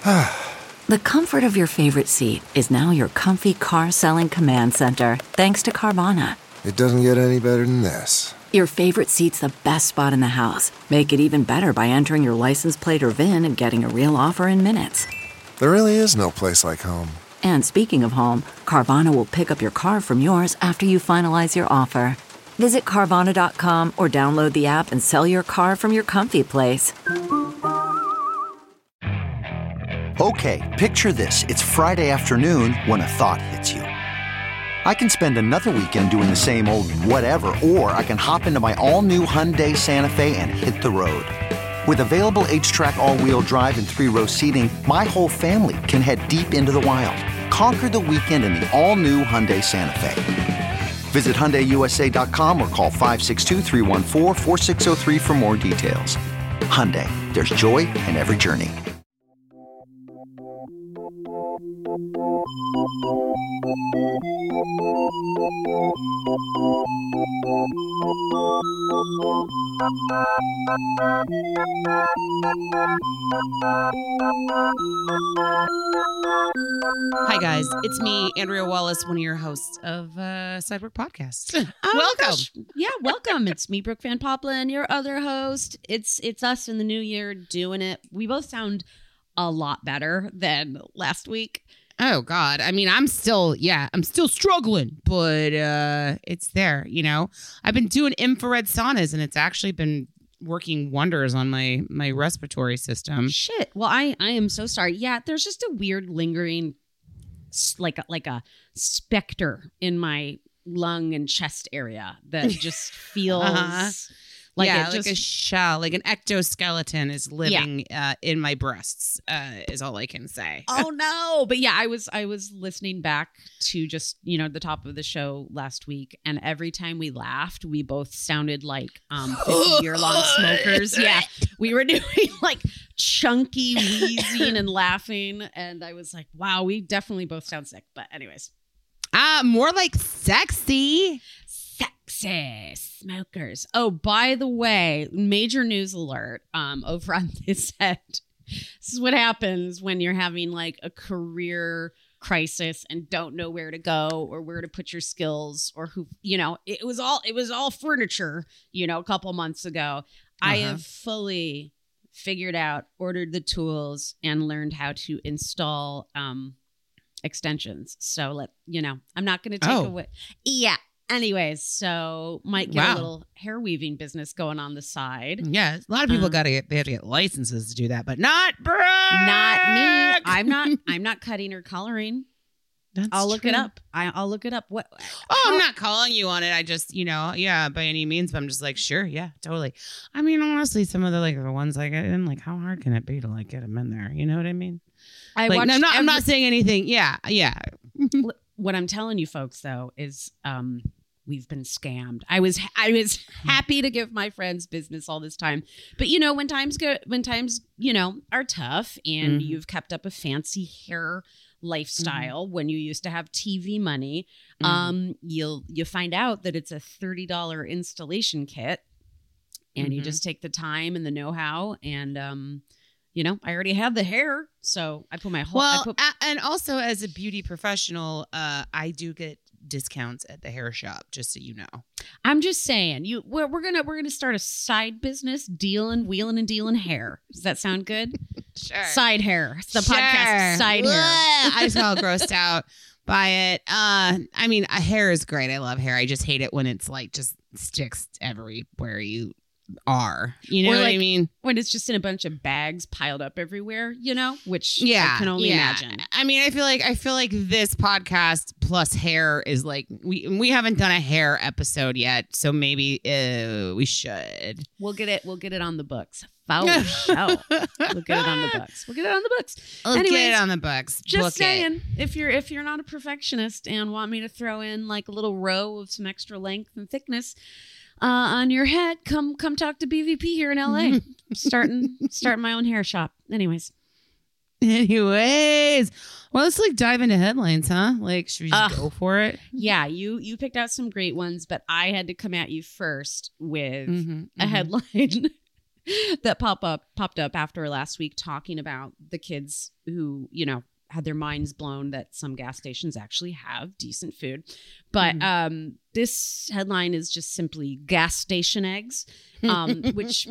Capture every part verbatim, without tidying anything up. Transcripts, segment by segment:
The comfort of your favorite seat is now your comfy car selling command center, thanks to Carvana. It doesn't get any better than this. Your favorite seat's the best spot in the house. Make it even better by entering your license plate or V I N and getting a real offer in minutes. There really is no place like home. And speaking of home, Carvana will pick up your car from yours after you finalize your offer. Visit Carvana dot com or download the app and sell your car from your comfy place. Okay, picture this. It's Friday afternoon when a thought hits you. I can spend another weekend doing the same old whatever, or I can hop into my all-new Hyundai Santa Fe and hit the road. With available H-Track all-wheel drive and three-row seating, my whole family can head deep into the wild. Conquer the weekend in the all-new Hyundai Santa Fe. Visit Hyundai U S A dot com or call five six two, three one four, four six zero three for more details. Hyundai, there's joy in every journey. Hi guys, it's me, Andrea Wallace, one of your hosts of uh, Sidework Podcast. Oh, welcome. Gosh. Yeah, welcome. It's me, Brooke Van Poppelen, your other host. It's it's us in the new year doing it. We both sound a lot better than last week. Oh God, I mean, I'm still, yeah, I'm still struggling, but uh, it's there. You know, I've been doing infrared saunas, and it's actually been working wonders on my my respiratory system. Shit. Well, I I am so sorry. Yeah, there's just a weird lingering, like a, like a specter in my lung and chest area that just feels uh-huh. like yeah, it just, like a shell, like an ectoskeleton is living yeah. uh, in my breasts. Uh, is all I can say. Oh no! But yeah, I was I was listening back to just you know the top of the show last week, and every time we laughed, we both sounded like um fifty year long smokers. Yeah, we were doing like chunky wheezing and laughing, and I was like, wow, we definitely both sound sick. But anyways, Ah, uh, more like sexy. Sexy smokers. Oh, by the way, major news alert um, over on this end. This is what happens when you're having like a career crisis and don't know where to go or where to put your skills or who, you know, it was all, it was all furniture, you know, a couple months ago. Uh-huh. I have fully figured out, ordered the tools and learned how to install um, extensions. So let, you know, I'm not going to take oh. away. Yeah. Anyways, so might get wow. a little hair weaving business going on the side. Yeah, a lot of people um, got to get they have to get licenses to do that, but not Brooke. Not me. I'm not. I'm not cutting or coloring. That's I'll look true. it up. I, I'll look it up. What? Oh, how, I'm not calling you on it. I just, you know, yeah, by any means. But I'm just like, sure, yeah, totally. I mean, honestly, some of the like the ones I get in, like, how hard can it be to like get them in there? You know what I mean? I like, watched no, I'm not. every, I'm not saying anything. Yeah, yeah. What I'm telling you, folks, though, is um. we've been scammed. I was I was happy to give my friends business all this time. But you know, when times go when times, you know, are tough and Mm-hmm. you've kept up a fancy hair lifestyle mm-hmm. when you used to have T V money, Mm-hmm. um, you'll you find out that it's a thirty dollars installation kit and mm-hmm. you just take the time and the know-how and um you know, I already have the hair, so I put my whole. Well, I put, a- and also as a beauty professional, uh, I do get discounts at the hair shop, just so you know. I'm just saying, you we're, we're gonna we're gonna start a side business, dealing, wheeling, and dealing hair. Does that sound good? Sure. Side hair. It's the Sure. podcast side Ugh, hair. I just felt grossed out by it. Uh, I mean, uh, hair is great. I love hair. I just hate it when it's like just sticks everywhere you are. You know Or what like, I mean? When it's just in a bunch of bags piled up everywhere, you know, which Yeah, I can only yeah. imagine. I mean, I feel like I feel like this podcast plus hair is like we we haven't done a hair episode yet, so maybe uh, we should. We'll get it. We'll get it on the books. For sure. We'll get it on the books. We'll get it on the books. Let's Anyways, get it on the books. Just Book saying, it. if you're if you're not a perfectionist and want me to throw in like a little row of some extra length and thickness uh, on your head, come come talk to B V P here in L A. starting starting my own hair shop. Anyways, anyways, well, let's like dive into headlines, huh? Like, should we just uh, go for it? Yeah, you you picked out some great ones, but I had to come at you first with Mm-hmm, a mm-hmm. headline that pop up popped up after last week talking about the kids who, you know, had their minds blown that some gas stations actually have decent food. But Mhm. um, this headline is just simply gas station eggs, um, which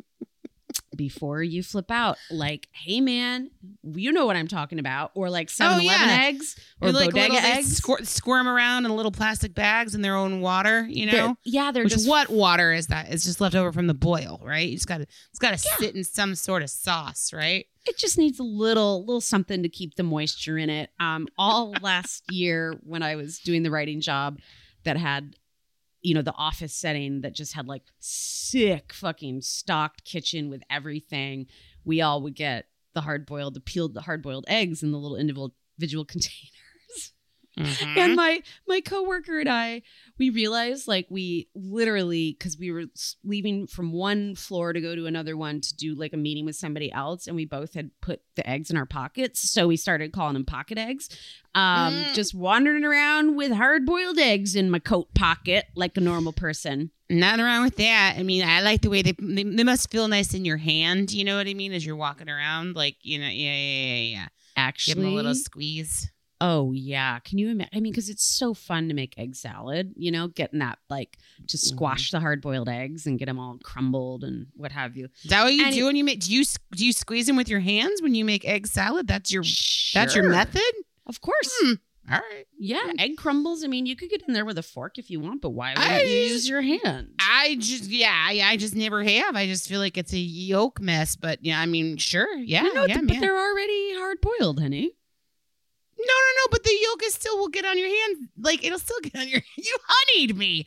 before you flip out, like, hey, man, you know what I'm talking about. Or like seven eleven yeah. eggs or Or like bodega little, they eggs. squir- squirm around in little plastic bags in their own water, you know? They're- yeah, they're Which just what water is that? It's just left over from the boil, right? You just gotta it's gotta sit in some sort of sauce, right? it just needs a little little something to keep the moisture in it. Um, all last year when I was doing the writing job that had, you know, the office setting that just had like sick fucking stocked kitchen with everything, we all would get the hard boiled, the peeled, the hard boiled eggs in the little individual individual containers. Mhm. And my my coworker and I, we realized like we literally, because we were s- leaving from one floor to go to another one to do like a meeting with somebody else, and we both had put the eggs in our pockets, so we started calling them pocket eggs. Um, Mm. Just wandering around with hard boiled eggs in my coat pocket like a normal person. Nothing wrong with that. I mean, I like the way they, they they must feel nice in your hand. You know what I mean? As you're walking around, like, you know, yeah, yeah, yeah, yeah. Actually, Give them a little squeeze. oh yeah, can you imagine? I mean, because it's so fun to make egg salad. You know, getting that like to squash the hard boiled eggs and get them all crumbled and what have you. Is that what you And do it- when you make? Do you do you squeeze them with your hands when you make egg salad? That's your that's your Sure. method. Of course. Hmm. All right. Yeah, egg crumbles. I mean, you could get in there with a fork if you want, but why wouldn't I you just- use your hand? I just yeah, I, I just never have. I just feel like it's a yolk mess. But yeah, I mean, sure, yeah, no, no, yeah, but man. they're already hard boiled, honey. No, no, no, but the yolk is still will get on your hand. Like it'll still get on your. You honeyed me,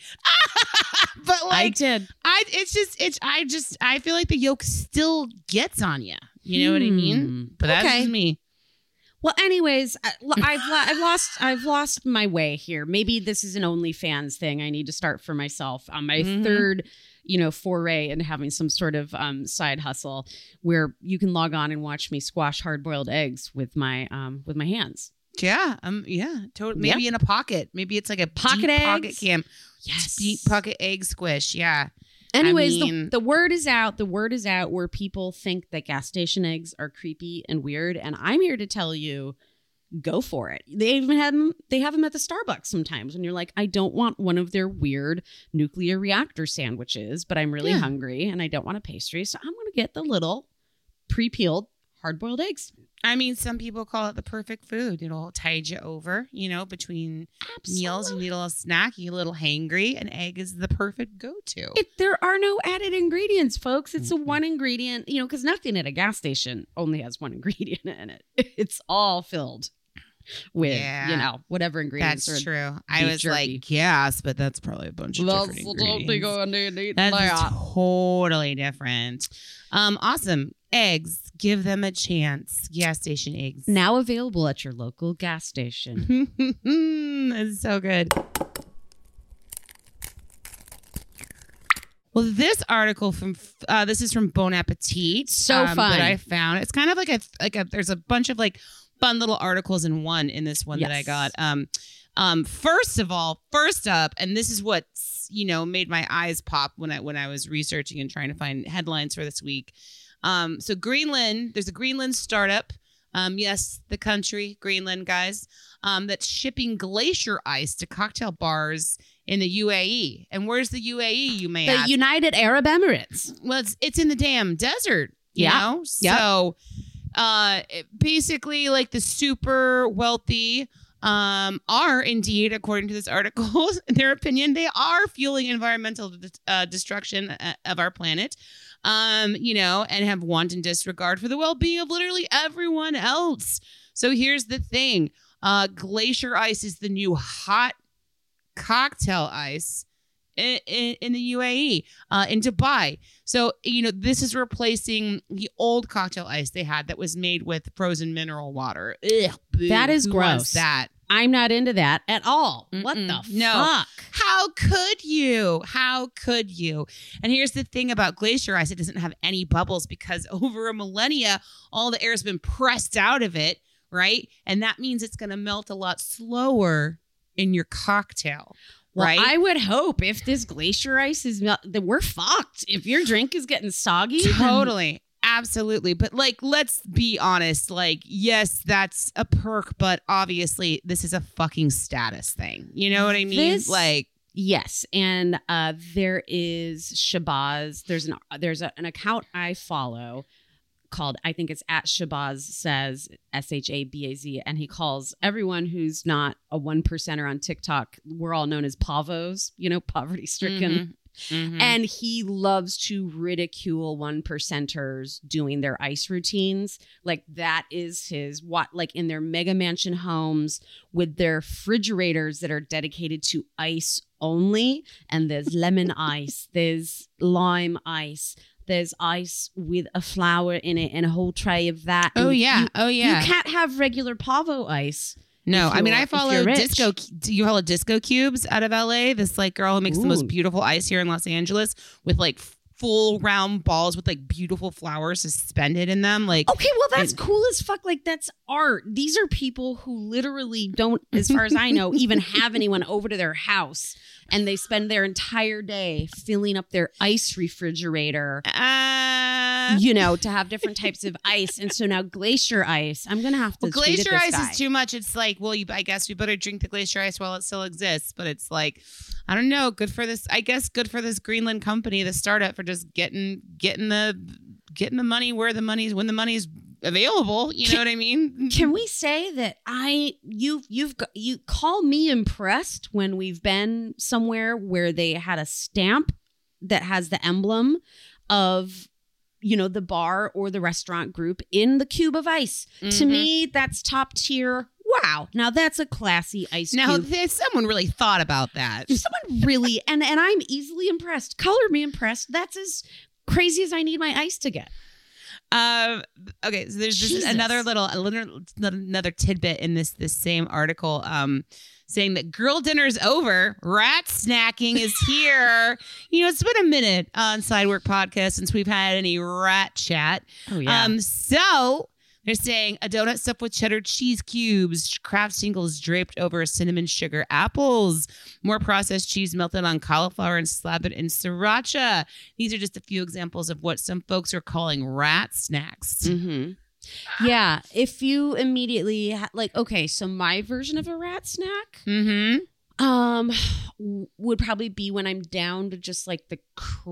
but I like did. I, it's just it's I just I feel like the yolk still gets on you. You know what I Hmm. mean? But that's Okay. just me. Well, anyways, I- l- I've lo- I've lost I've lost my way here. Maybe this is an OnlyFans thing. I need to start for myself on my Mhm. third, you know, foray into having some sort of um, side hustle where you can log on and watch me squash hard boiled eggs with my um with my hands. Yeah, um, yeah, totally. Maybe in a pocket. Maybe it's like a Pocket deep pocket eggs? cam. Yes. Deep pocket egg squish. Yeah. Anyways, mean- the, the word is out. The word is out where people think that gas station eggs are creepy and weird, and I'm here to tell you, go for it. They even have them. They have them at the Starbucks sometimes, and you're like, I don't want one of their weird nuclear reactor sandwiches, but I'm really Yeah. hungry and I don't want a pastry, so I'm going to get the little pre-peeled hard-boiled eggs. I mean, some people call it the perfect food. It'll tide you over, you know, between meals. You need a little snack, you get a little hangry. An egg is the perfect go-to. It, there are no added ingredients, folks. It's a Mm-mm. one ingredient, you know, because nothing at a gas station only has one ingredient in it. It's all filled with, Yeah. you know, whatever ingredients That's are. true. I beef was jerky. like, yes, but that's probably a bunch of different ingredients. That's that. totally different. Um, awesome. Eggs. Give them a chance. Gas station eggs. Now available at your local gas station. That's so good. Well, this article from uh, this is from Bon Appetit. So um, fun. that I found. It's kind of like a like a. There's a bunch of like fun little articles in one in this one that I Yes. got. Um, um, first of all, first up, and this is what you know made my eyes pop when I when I was researching and trying to find headlines for this week. Um, so Greenland, there's a Greenland startup. Um, yes, the country, Greenland, guys, um, that's shipping glacier ice to cocktail bars in the U A E. And where's the U A E, you may The ask? United Arab Emirates. Well, it's it's in the damn desert, you Yeah. know? Yep. So uh it- basically like the super wealthy um are indeed, according to this article, in their opinion, they are fueling environmental de- uh, destruction uh, of our planet. Um, you know, and have wanton disregard for the well-being of literally everyone else. So here's the thing. Uh glacier ice is the new hot cocktail ice in, in, in the U A E, uh, in Dubai. So, you know, this is replacing the old cocktail ice they had that was made with frozen mineral water. Ugh, boo. That is Who wants gross. that. I'm not into that at all. What the Mm-mm. No. fuck? How could you? How could you? And here's the thing about glacier ice. It doesn't have any bubbles because over a millennia, all the air has been pressed out of it, right? And that means it's going to melt a lot slower in your cocktail. Well, right? I would hope if this glacier ice is mel- that we're fucked. If your drink is getting soggy, then- Totally. Absolutely. But like, let's be honest. Like, yes, that's a perk, but obviously this is a fucking status thing. You know what I mean? This- like, Yes, and uh, there is Shabazz. There's an there's a, an account I follow called, I think it's at Shabazz Says, S H A B A Z, and he calls everyone who's not a one percenter on TikTok. We're all known as Pavos, you know, poverty stricken. Mhm. Mhm. And he loves to ridicule one percenters doing their ice routines. Like that is his what, like in their mega mansion homes with their refrigerators that are dedicated to ice only. And there's lemon ice, there's lime ice, there's ice with a flower in it and a whole tray of that. oh And yeah. you, oh yeah. you can't have regular Pavo ice. No, if I mean, you're- I if follow you're rich. Disco. Do you follow Disco Cubes out of L A? This like girl who makes the most Ooh. beautiful ice here in Los Angeles with like full round balls with like beautiful flowers suspended in them. Like, Okay, well, that's And- cool as fuck. Like, that's art. These are people who literally don't, as far as I know, even have anyone over to their house. And they spend their entire day filling up their ice refrigerator, uh, you know, to have different types of ice. And so now glacier ice, I'm going to have to well, tweet at glacier this ice guy. is too much. It's like, well, you, I guess we better drink the glacier ice while it still exists. But it's like, I don't know. Good for this. I guess good for this Greenland company, the startup, for just getting getting the getting the money where the money's when the money's available. You know what I mean? Can we say that I you've you've got, you call me impressed when we've been somewhere where they had a stamp that has the emblem of, you know, the bar or the restaurant group in the cube of ice. To Mhm. me, that's top tier. Wow. Now that's a classy ice Now, cube. there's someone really thought about that. Someone really and and I'm easily impressed. Color me impressed. That's as crazy as I need my ice to get. Um. Okay. So there's just Jesus. another little, a little, another tidbit in this this same article, um, saying that girl dinner's over, rat snacking is here. You know, it's been a minute on Sidework Podcast since we've had any rat chat. Oh Um. So they're saying a donut stuffed with cheddar cheese cubes, Kraft singles draped over cinnamon sugar apples, more processed cheese melted on cauliflower and slapped in sriracha. These are just a few examples of what some folks are calling rat snacks. Mm-hmm. Yeah. If you immediately ha- like, okay, so my version of a rat snack Mm-hmm. um w- would probably be when I'm down to just like the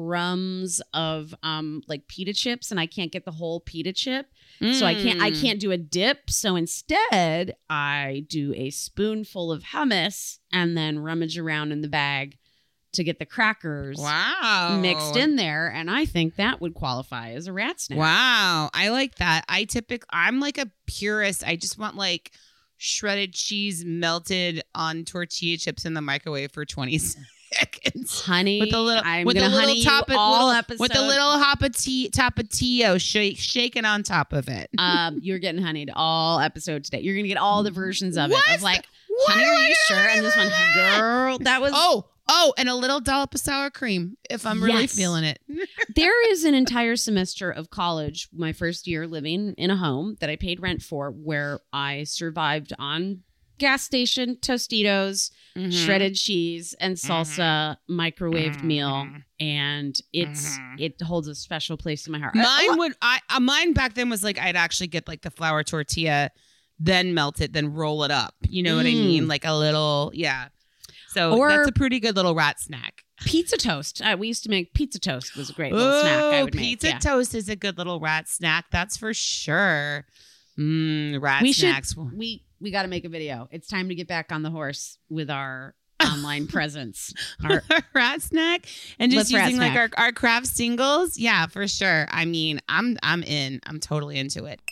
crumbs of um like pita chips and I can't get the whole pita chip. So I can't I Mm. can't do a dip. So instead, I do a spoonful of hummus and then rummage around in the bag to get the crackers Wow. mixed in there, and I think that would qualify as a rat snack. Wow. I like that. I typically, I'm like a purist. I just want like shredded cheese melted on tortilla chips in the microwave for twenty seconds. Honey, With a little, I'm with gonna a little honey top you of, all little, episode. with a little hopati- tapatio shake, shaken on top of it. um, you're getting honeyed all episode today. You're gonna get all the versions of What? it. Of like, Why honey, do are I you get sure? honey And this one, for that? girl, that was. Oh, oh, and a little dollop of sour cream if I'm really Yes. feeling it. There is an entire semester of college, my first year living in a home that I paid rent for, where I survived on gas station Tostitos, Mhm. shredded cheese, and salsa microwaved meal, Mhm. and it's Mhm. it holds a special place in my heart. Mine would I uh, mine back then was like I'd actually get like the flour tortilla, then melt it, then roll it up. You know what I Mm. mean? Like a little, yeah. So Or- that's a pretty good little rat snack. Pizza toast. Uh, we used to make pizza toast. Was a great little snack. I Oh, would make. pizza yeah. toast is a good little rat snack. That's for sure. Mmm, rat we snacks. should we we got to make a video. It's time to get back on the horse with our online presence. Our, rat snack and just Let's rat using like our, snack. our craft singles. Yeah, for sure. I mean, I'm I'm in. I'm totally into it.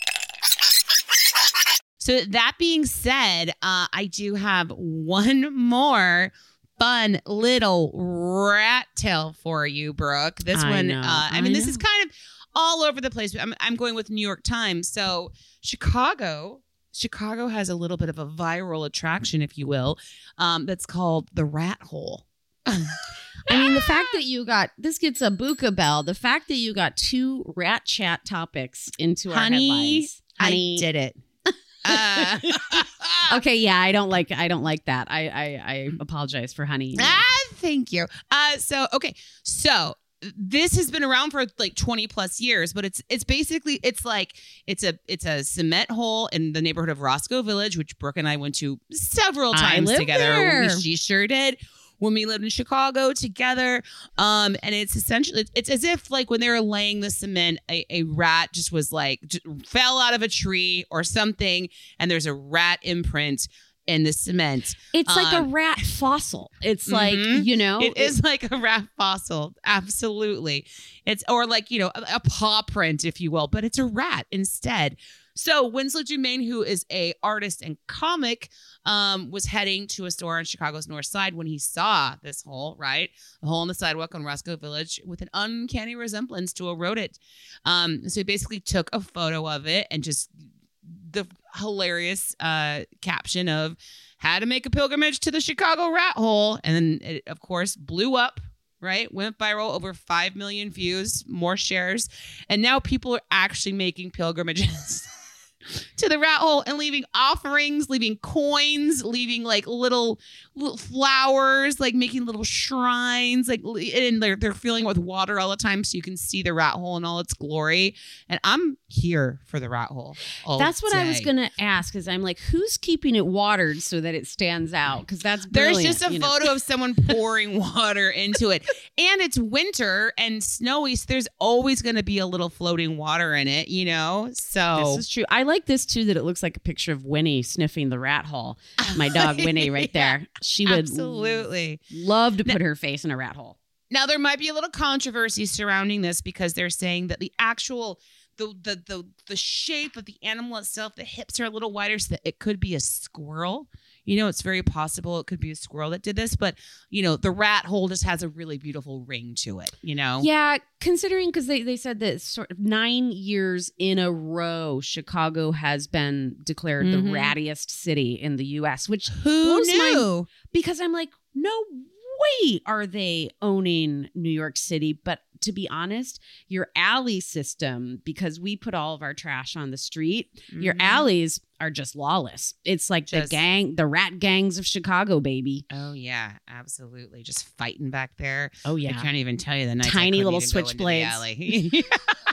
So that being said, uh, I do have one more fun little rat tale for you, Brooke. This I one, know, uh, I I mean, this is know. kind of all over the place. I'm, I'm going with New York Times. So Chicago, Chicago has a little bit of a viral attraction, if you will, um, that's called the Rat Hole. I mean, the fact that you got this gets a buka bell. The fact that you got two rat chat topics into our Honey, headlines. Honey, I did it. Uh, Okay, yeah, I don't like I don't like that. I I, I apologize for honey. Ah, thank you. Uh, so okay, so this has been around for like twenty plus years, but it's it's basically it's like it's a it's a cement hole in the neighborhood of Roscoe Village, which Brooke and I went to several times I together. There. We, she sure did. When we lived in Chicago together. Um, and it's essentially, it's, it's as if like when they were laying the cement, a, a rat just was like, just fell out of a tree or something. And there's a rat imprint in the cement. It's like um, a rat fossil. It's like, mm-hmm. you know. It is like a rat fossil. Absolutely. It's, or like, you know, a, a paw print, if you will, but it's a rat instead. So Winslow Dumaine, who is a artist and comic, um, was heading to a store on Chicago's North Side when he saw this hole, right? A hole in the sidewalk on Roscoe Village with an uncanny resemblance to a rodent. Um, so he basically took a photo of it and just the hilarious uh, caption of how to make a pilgrimage to the Chicago rat hole. And then it, of course, blew up. Right? Went viral, over five million views, more shares. And now people are actually making pilgrimages to the rat hole and leaving offerings, leaving coins, leaving like little, little flowers, like making little shrines, like, and they're, they're filling it with water all the time so you can see the rat hole in all its glory. And I'm here for the rat hole. That's what day. I was going to ask, is I'm like, who's keeping it watered so that it stands out? Because that's There's brilliant, just a you know? photo of someone pouring water into it. And it's winter and snowy, so there's always going to be a little floating water in it, you know? So This is true. I like this too, that it looks like a picture of Winnie sniffing the rat hole. My dog Winnie right Yeah, there. She would absolutely love to put her face in a rat hole. Now, there might be a little controversy surrounding this because they're saying that the actual, the the the, the shape of the animal itself, the hips are a little wider so that it could be a squirrel. You know, it's very possible it could be a squirrel that did this, but, you know, the rat hole just has a really beautiful ring to it, you know? Yeah, considering, because they, they said that sort of nine years in a row, Chicago has been declared Mhm. the rattiest city in the U S, which Who blows my- knew? because I'm like, no way are they owning New York City. But to be honest, your alley system, because we put all of our trash on the street, your Mhm. alleys are just lawless. It's like Just- the gang, the rat gangs of Chicago, baby. Oh, yeah, absolutely. Just fighting back there. Oh, I yeah. can't even tell you the nights I Tiny couldn't little even go into the switchblades. alley.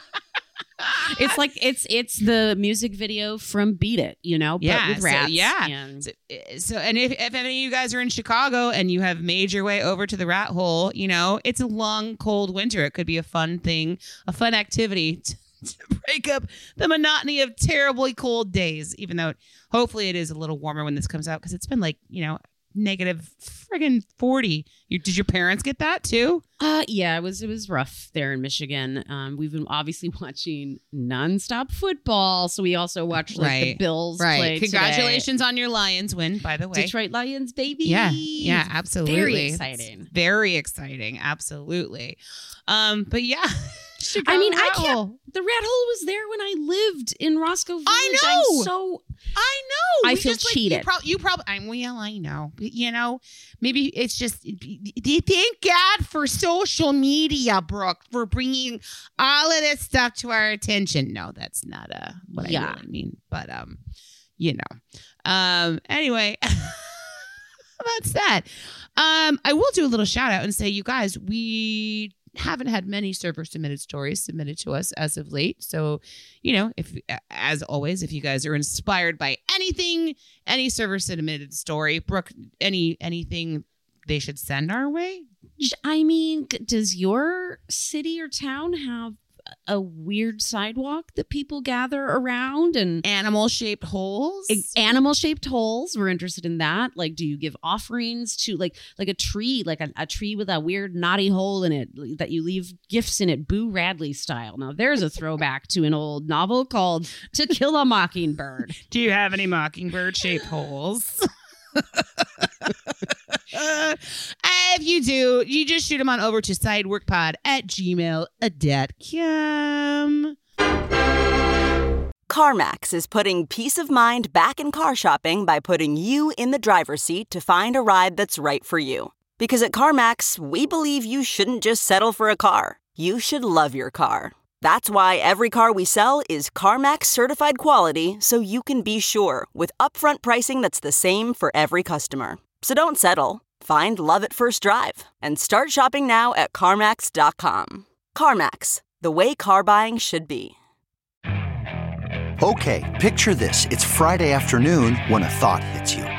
It's like it's it's the music video from Beat It, you know, but Yeah, with so, rats. yeah. And So, so and if, if any of you guys are in Chicago and you have made your way over to the rat hole, you know, it's a long, cold winter. It could be a fun thing, a fun activity to, to break up the monotony of terribly cold days, even though hopefully it is a little warmer when this comes out because it's been like, you know, negative friggin' forty. You, did your parents get that too? Uh, yeah, it was it was rough there in Michigan. Um, we've been obviously watching nonstop football, so we also watched like the Right. Bills play today. Congratulations on your Lions win, by the way. Detroit Lions, baby. Yeah, yeah, absolutely. Very exciting. It's very exciting, absolutely. Um, but yeah, I mean, I Rat can't. Hole. The rat hole was there when I lived in Roscoe Village. I know. I'm so I know. I We feel just, like, cheated. You, prob- you probably. I well, I know. But, you know, maybe it's just. Thank God for social media, Brooke, for bringing all of this stuff to our attention. No, that's not uh, what Yeah. I really mean. But um, you know. Um. Anyway. That's that. Um, I will do a little shout out and say, you guys, we haven't had many server submitted stories submitted to us as of late. So, you know, if as always, if you guys are inspired by anything, any server submitted story, Brooke, any anything they should send our way? I mean, g- does your city or town have a weird sidewalk that people gather around and Animal shaped holes. animal shaped holes? We're interested in that. Like, do you give offerings to like like a tree, like a, a tree with a weird knotty hole in it that you leave gifts in it, Boo Radley style? Now, there's a throwback to an old novel called To Kill a Mockingbird. Do you have any mockingbird shaped holes? Uh, if you do, you just shoot them on over to sideworkpod at gmail dot com. CarMax is putting peace of mind back in car shopping by putting you in the driver's seat to find a ride that's right for you. Because at CarMax, we believe you shouldn't just settle for a car. You should love your car. That's why every car we sell is CarMax certified quality, so you can be sure with upfront pricing that's the same for every customer. So don't settle. Find love at first drive and start shopping now at CarMax dot com. CarMax, the way car buying should be. Okay, picture this. It's Friday afternoon when a thought hits you.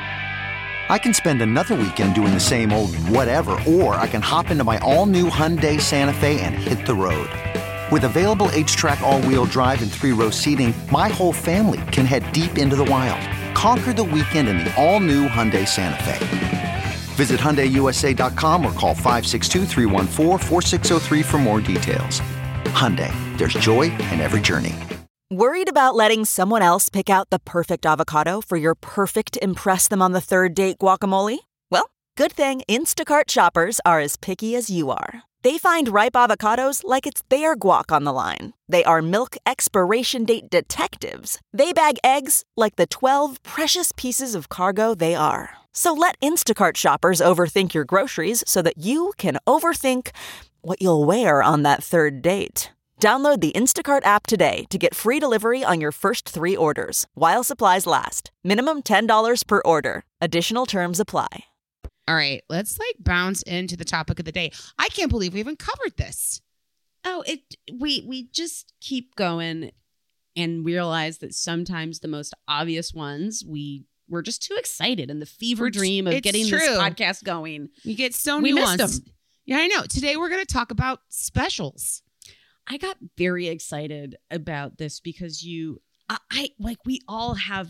I can spend another weekend doing the same old whatever, or I can hop into my all-new Hyundai Santa Fe and hit the road. With available H-Track all-wheel drive and three-row seating, my whole family can head deep into the wild. Conquer the weekend in the all-new Hyundai Santa Fe. Visit Hyundai U S A dot com or call five six two, three one four, four six zero three for more details. Hyundai, there's joy in every journey. Worried about letting someone else pick out the perfect avocado for your perfect impress them on the third date guacamole? Well, good thing Instacart shoppers are as picky as you are. They find ripe avocados like it's their guac on the line. They are milk expiration date detectives. They bag eggs like the twelve precious pieces of cargo they are. So let Instacart shoppers overthink your groceries so that you can overthink what you'll wear on that third date. Download the Instacart app today to get free delivery on your first three orders, while supplies last. Minimum ten dollars per order. Additional terms apply. All right, let's like bounce into the topic of the day. I can't believe we haven't covered this. Oh, it we we just keep going and realize that sometimes the most obvious ones we we're just too excited in the fever We're dream of it's getting true. this podcast going. We get so We missed nuanced. them. Yeah, I know. Today we're going to talk about specials. I got very excited about this because you, I, I like, we all have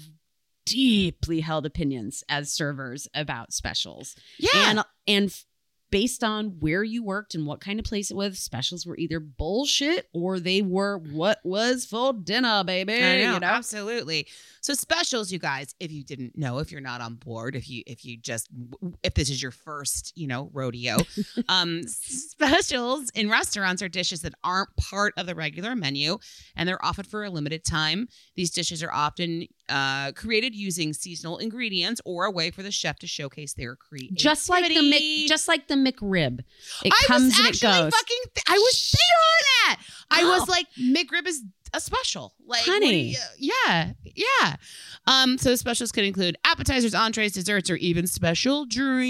deeply held opinions as servers about specials. Yeah. And, and f- based on where you worked and what kind of place it was, specials were either bullshit or they were what was for dinner, baby. I know, you know? absolutely. So specials, you guys, if you didn't know, if you're not on board, if you if you just if this is your first, you know, rodeo, um, specials in restaurants are dishes that aren't part of the regular menu, and they're offered for a limited time. These dishes are often uh, created using seasonal ingredients or a way for the chef to showcase their creativity. Just like the Mc, just like the McRib, it I comes was and it actually goes. fucking. Th- I was thinking that. I was like, McRib is a special, like, what do Honey. you- yeah, yeah. Um, so specials can include appetizers, entrees, desserts, or even special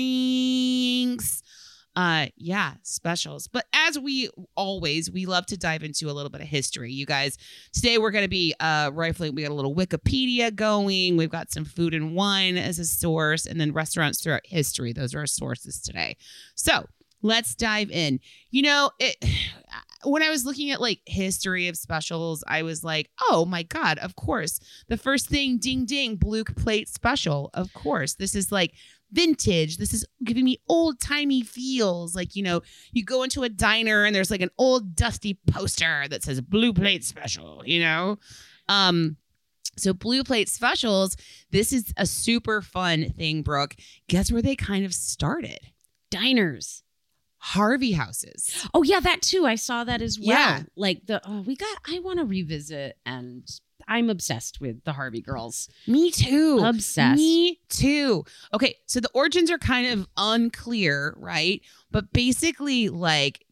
drinks. Uh, yeah, specials. But as we always, we love to dive into a little bit of history, you guys. Today we're going to be uh rifling. We got a little Wikipedia going. We've got some Food and Wine as a source, and then restaurants throughout history. Those are our sources today. So let's dive in. You know, it. When I was looking at like history of specials, I was like, oh my God, of course. The first thing, ding, ding, Blue Plate special. Of course. This is like vintage. This is giving me old timey feels. Like, you know, you go into a diner and there's like an old dusty poster that says Blue Plate special, you know? Um, So Blue Plate specials, this is a super fun thing, Brooke. Guess where they kind of started? Diners. Harvey houses. Oh yeah, that too. I saw that as well. Yeah. Like the oh, we got. I want to revisit, and I'm obsessed with the Harvey girls. Me too. Obsessed. Me too. Okay, so the origins are kind of unclear, right? But basically, like,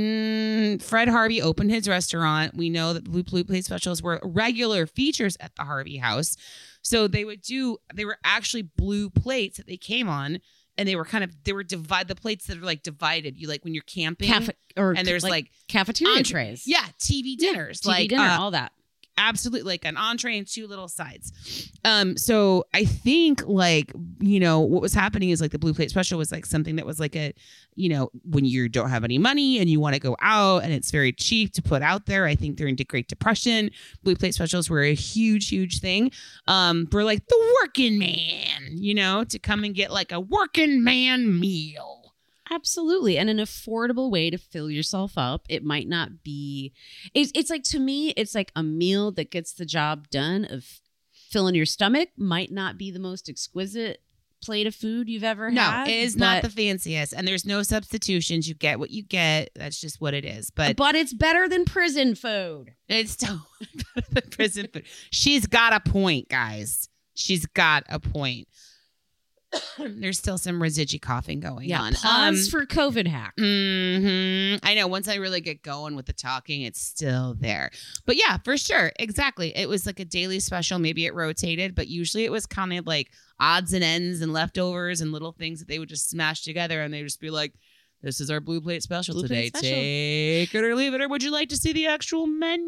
mm, Fred Harvey opened his restaurant. We know that Blue Blue Plate specials were regular features at the Harvey house. So they would do, they were actually blue plates that they came on. And they were kind of, they were divide the plates that are like divided. You like when you're camping Cafe- or and there's like, like, cafeteria entre- trays. Yeah, T V dinners. T V like dinner, uh, all that. absolutely, like an entree and two little sides. Um, so I think like, you know, what was happening is like the Blue Plate special was like something that was like a, you know, when you don't have any money and you want to go out and it's very cheap to put out there. I think during the Great Depression, Blue Plate specials were a huge, huge thing. Um, for like the working man, you know, to come and get like a working man meal. Absolutely. And an affordable way to fill yourself up. It might not be, it's, it's like, to me, it's like a meal that gets the job done of filling your stomach. Might not be the most exquisite plate of food you've ever No, had. it is not the fanciest. And there's no substitutions. You get what you get. That's just what it is. But But it's better than prison food. it's still better than prison food. She's got a point, guys. She's got a point. There's still some residual coughing going Yeah, on. pause Um, for COVID hack. hmm I know. Once I really get going with the talking, it's still there. But yeah, for sure. Exactly. It was like a daily special. Maybe it rotated, but usually it was kind of like odds and ends and leftovers and little things that they would just smash together, and they'd just be like, this is our Blue Plate special Blue today. Plate special. Take it or leave it. Or would you like to see the actual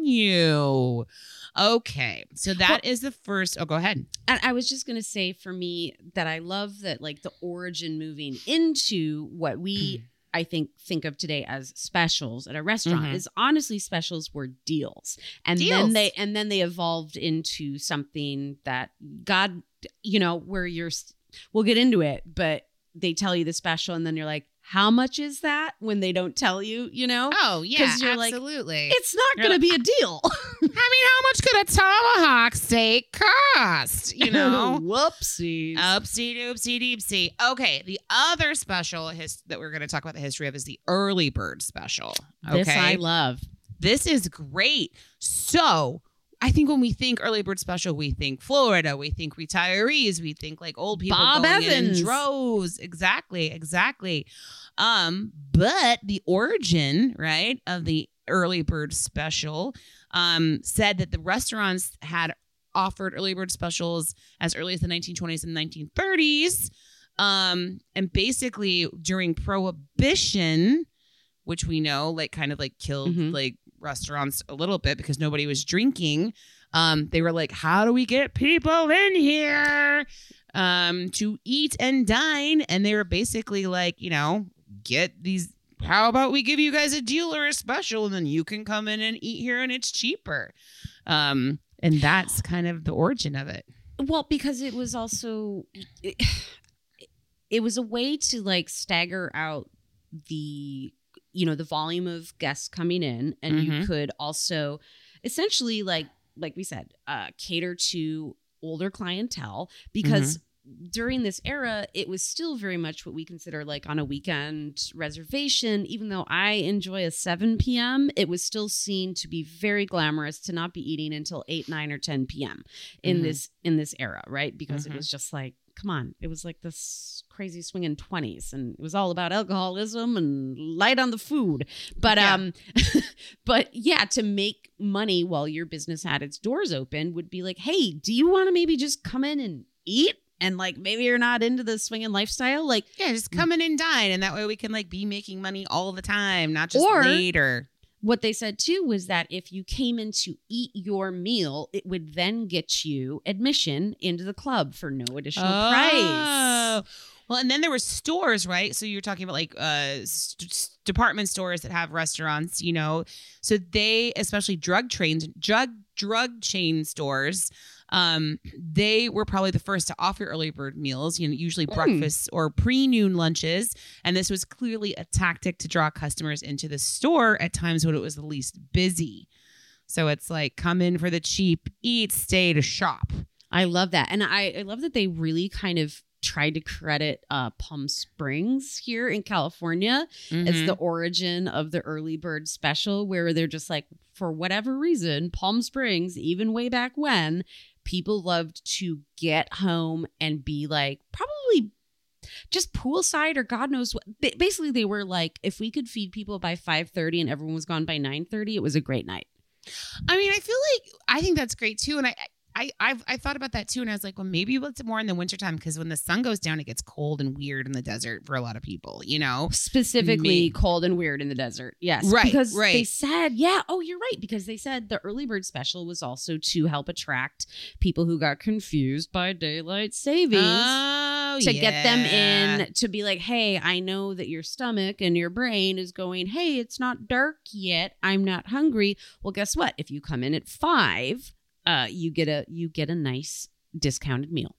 menu? Okay. So that is the first. Oh, go ahead. And I was just going to say for me that I love that like the origin moving into what we, I think, think of today as specials at a restaurant Mhm. is honestly specials were deals. And Deals. then they, and then they evolved into something that God, you know, where you're, s- we'll get into it, but they tell you the special and then you're like, how much is that when they don't tell you, you know? Oh, yeah. 'Cause you're like, absolutely. It's not You're going to be a deal. I mean, how much could a tomahawk steak cost? You know? Whoopsies. Upsy doopsy deepsy. Okay, the other special his- that we're going to talk about the history of is the early bird special. Okay, This I love. This is great. So I think when we think early bird special, we think Florida, we think retirees, we think like old people Bob going in Evans. in droves. Exactly, exactly. Um, but the origin, right, of the early bird special um, said that the restaurants had offered early bird specials as early as the nineteen twenties and nineteen thirties. Um, and basically during Prohibition, which we know like kind of like killed Mhm. like restaurants a little bit because nobody was drinking. Um, they were like, how do we get people in here um, to eat and dine? And they were basically like, you know, get these. How about we give you guys a deal or a special and then you can come in and eat here and it's cheaper. Um, and that's kind of the origin of it. Well, because it was also it, it was a way to like stagger out the you know the volume of guests coming in, and you Mhm. could also essentially like like we said uh cater to older clientele because during this era it was still very much what we consider like on a weekend reservation. Even though I enjoy a seven p.m., it was still seen to be very glamorous to not be eating until eight, nine, or ten p.m. in Mhm. this in this era, right? Because Mhm. it was just like, come on, it was like this crazy swinging twenties, and it was all about alcoholism and light on the food. But Yeah. um, but yeah, to make money while your business had its doors open would be like, hey, do you want to maybe just come in and eat? And like maybe you're not into the swinging lifestyle, like Yeah, just come in and dine. And that way we can like be making money all the time, not just Or- later. what they said too was that if you came in to eat your meal, it would then get you admission into the club for no additional price. Oh. Well, and then there were stores, right? So you're talking about like uh, st- st- department stores that have restaurants, you know. So they, especially drug trains, drug drug chain stores, um, they were probably the first to offer early bird meals. You know, usually breakfasts or pre-noon lunches, and this was clearly a tactic to draw customers into the store at times when it was the least busy. So it's like come in for the cheap, eat, stay to shop. I love that. And I, I love that they really kind of tried to credit uh, Palm Springs here in California as Mhm. the origin of the early bird special, where they're just like, for whatever reason, Palm Springs, even way back when, people loved to get home and be like, probably just poolside or God knows what. Ba- Basically, they were like, if we could feed people by five thirty and everyone was gone by nine thirty, it was a great night. I mean, I feel like I think that's great too, and I. I I've I thought about that too, and I was like, well, maybe it's more in the wintertime because when the sun goes down, it gets cold and weird in the desert for a lot of people, you know. Specifically Me. cold and weird in the desert. Yes. Right, Because right. they said, yeah, oh, you're right. Because they said the early bird special was also to help attract people who got confused by daylight savings. Oh, to get them yeah. in to be like, hey, I know that your stomach and your brain is going, hey, it's not dark yet. I'm not hungry. Well, guess what? If you come in at five, uh, you get a you get a nice discounted meal.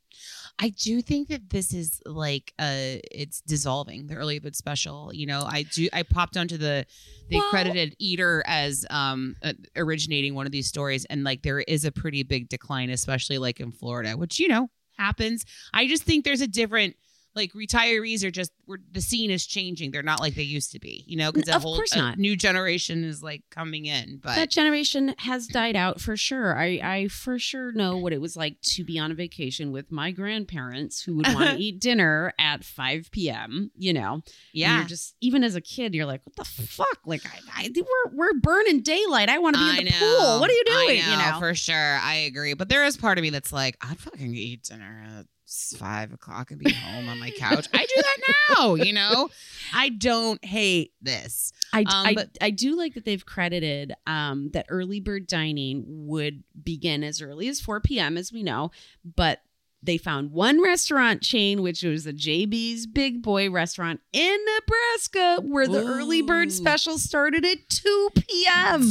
I do think that this is like uh it's dissolving the early bird special. You know, I do I popped onto the the Well- accredited eater as um uh, originating one of these stories, and like there is a pretty big decline, especially like in Florida, which you know happens. I just think there's a different like retirees are just we're, the scene is changing. They're not like they used to be, you know, because a Of whole course a not. new generation is like coming in. But That generation has died out for sure. I, I for sure know what it was like to be on a vacation with my grandparents who would want to eat dinner at five p.m., you know. And yeah, you're just, even as a kid, you're like, what the fuck? Like, I, I we're, we're burning daylight. I want to be in I the know. pool. What are you doing? I know, you know? for sure. I agree. But there is part of me that's like, I'd fucking eat dinner at five o'clock and be home on my couch. I do that now, you know? I don't hate this. I, Um, I, but- I do like that they've credited um, that early bird dining would begin as early as four p.m., as we know, but they found one restaurant chain, which was the J B's Big Boy restaurant in Nebraska, where the early bird Ooh. special started at two p.m.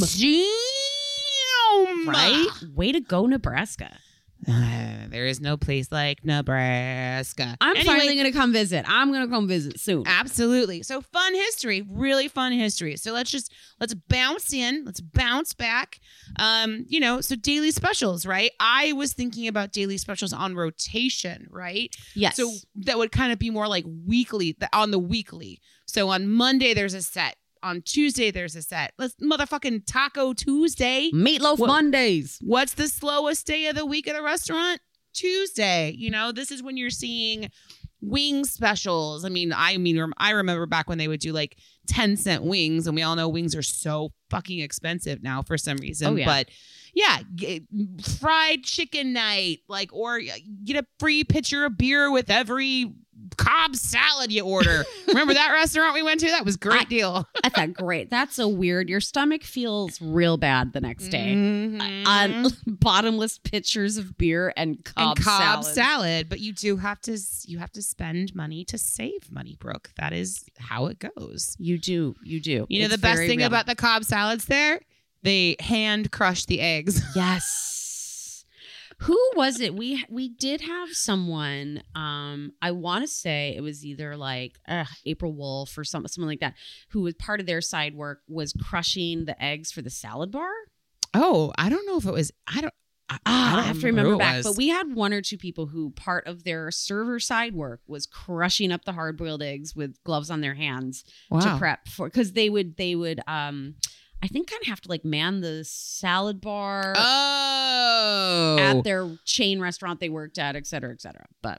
Damn. Right? Way to go, Nebraska. Uh, there is no place like Nebraska. I'm Anyway, finally going to come visit. I'm going to come visit soon. Absolutely. So fun history, really fun history. So let's just let's bounce in, let's bounce back. Um, you know, so daily specials, right? I was thinking about daily specials on rotation, right? Yes. So that would kind of be more like weekly, the, on the weekly. So on Monday there's a set. On Tuesday there's a set. Let's motherfucking Taco Tuesday. Meatloaf What- Mondays. What's the slowest day of the week at a restaurant? Tuesday. You know, this is when you're seeing wing specials. I mean, I mean, rem- I remember back when they would do like ten cent wings, and we all know wings are so fucking expensive now for some reason. Oh, yeah. But yeah, get, fried chicken night, like, or get a free pitcher of beer with every Cobb salad you order. Remember that restaurant we went to? That was a great I- deal. That's a great. That's so weird. Your stomach feels real bad the next day. Mhm. On bottomless pitchers of beer and Cobb, and Cobb salad. salad, but you do have to you have to spend money to save money, Brooke. That is how it goes. You do. You do. You know, It's the best very thing real. about the Cobb salads there, they hand crush the eggs. Yes. Who was it? We we did have someone. Um, I want to say it was either like uh, April Wolf or something, something like that, who was part of their side work was crushing the eggs for the salad bar. Oh, I don't know if it was. I don't. I, Ah, I, don't have to remember remember who it back, was. but we had one or two people who part of their server side work was crushing up the hard boiled eggs with gloves on their hands to Wow. prep for, because they would they would um I think kind of have to like man the salad bar Oh, at their chain restaurant they worked at, et cetera, et cetera. But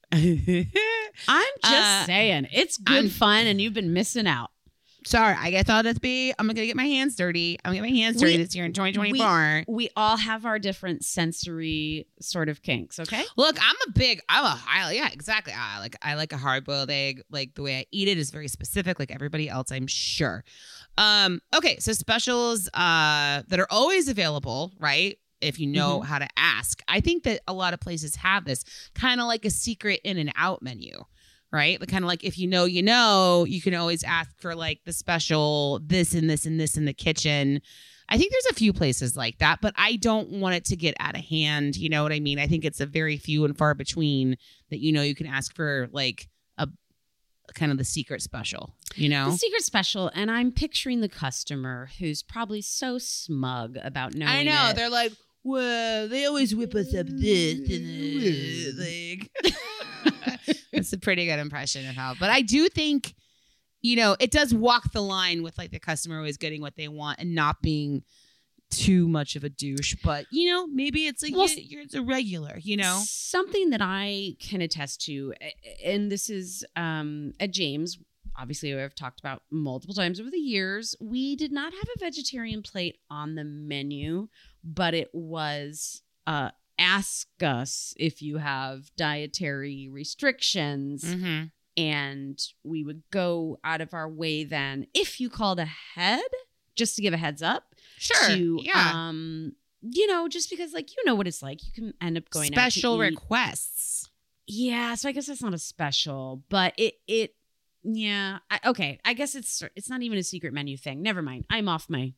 I'm just Uh, saying, it's good I'm- fun, and you've been missing out. sorry. I guess I'll just be. I'm gonna get my hands dirty. I'm gonna get my hands dirty We- this year in twenty twenty-four. We all have our different sensory sort of kinks, okay? Look, I'm a big, I'm a, I, yeah, exactly. I like, I like a hard boiled egg. Like the way I eat it is very specific, like everybody else, I'm sure. Um, okay, so specials uh that are always available, right? If you know how to ask. I think that a lot of places have this kind of like a secret in and out menu, right? Kind of like if you know, you know, you can always ask for like the special this and this and this in the kitchen. I think there's a few places like that, but I don't want it to get out of hand. You know what I mean? I think it's a very few and far between that, you know, you can ask for like a kind of the secret special, you know? The secret special, and I'm picturing the customer who's probably so smug about knowing I know. it. They're like, well, they always whip us up this. And like, that's a pretty good impression of how, but I do think, you know, it does walk the line with like the customer always getting what they want and not being too much of a douche. But, you know, maybe it's like, Well, you, you're it's a regular, you know? Something that I can attest to, and this is um, at James, obviously I've talked about multiple times over the years, we did not have a vegetarian plate on the menu, but it was uh, ask us if you have dietary restrictions. Mm-hmm. And we would go out of our way then, if you called ahead, just to give a heads up. Sure. To, yeah. um, you know, just because like, you know what it's like. You can end up going Special out to eat. requests. Yeah. So I guess that's not a special, but it, it, yeah. I, okay. I guess it's, it's not even a secret menu thing. Never mind. I'm off my.